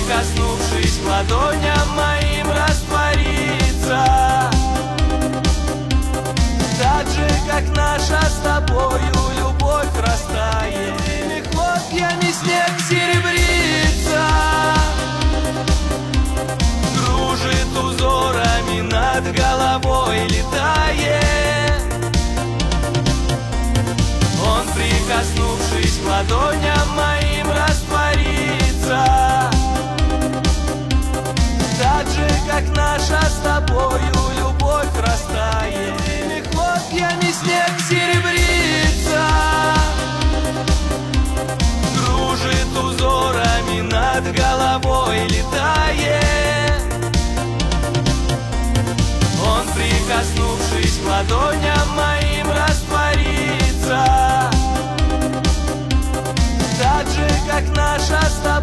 прикоснувшись к ладоням моим, растворится. Так же, как наша с тобою любовь растает, и хлопьями снег серебрится, кружит узорами над головой, летает. Он, прикоснувшись к ладоням моим, растворится. Так же, как наша с тобою любовь растает, и хлопьями снег серебрится, кружит узорами над головой, летает. Он, прикоснувшись к ладоням моим, растворится. Так же, как наша с тобой